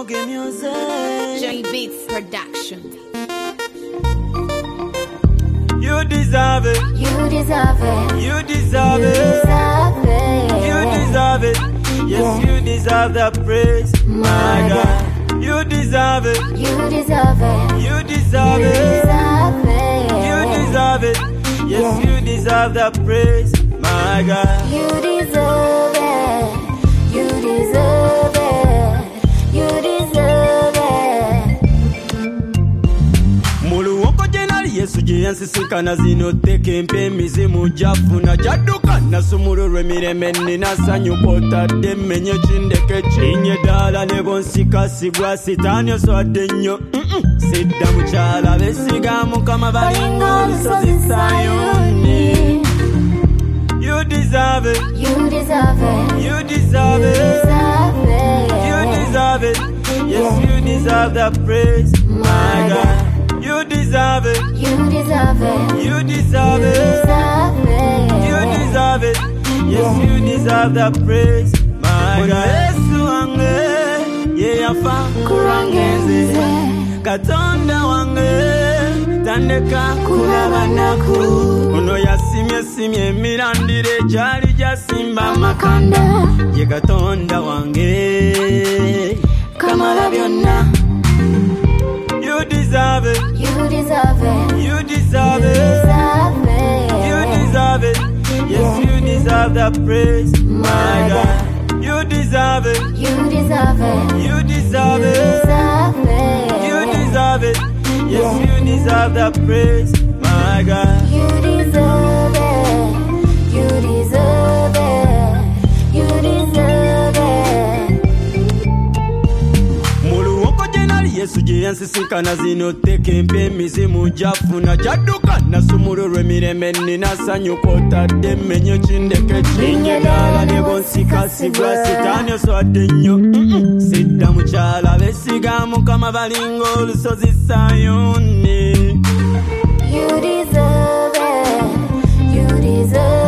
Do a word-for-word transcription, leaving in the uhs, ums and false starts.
Boogie Music. J Beats Production. You deserve it. You deserve it. You deserve You it. deserve it. You deserve it. Yes, you deserve the praise, my God. You deserve it. You deserve it. You deserve You it. deserve it. You deserve it. Yes, you deserve the praise, my God. You deserve it. You deserve it. You deserve it. Muluwoko jenali Yesu jeyansisikana zino tekempe mizimu jafuna jaduka nasumulurwe mireme nina sanyuka otadde mmenye kindeke kinye ddala ne bonsika sigwa sitaani oswadde nnyo sidda mukyala besiga mukama balinga olusozi Sayuni. You deserve it. You deserve it. You deserve it. You deserve it. Yes, you deserve the praise, my God. You deserve it. You deserve it. You deserve it. You deserve it. Yes, you deserve the praise, my God. Yesu wange ye yafa kurangeze Katonda wange tandeka kulaba naku ono yasimye simye emirandire gyali gyasimba amakanda ye Katonda wange kamala byonna. You deserve it. You deserve it. You deserve it. You deserve it. Yes, you deserve the praise, my God. You deserve it. You deserve it. You deserve it. You deserve it. Yes, you deserve the praise, my God. You deserve it. You deserve it. You deserve it. Muluwoko jenali Yesu jeyansisikana zino tekempe mizimu jafuna jaduka nasumulurwe mireme nina sanyuka otadde mmenye kindeke kinye ddala ne bonsika sigwa sitaani oswadde nnyo sidda mukyala besiga mukama balinga olusozi Sayuni. You deserve it. You deserve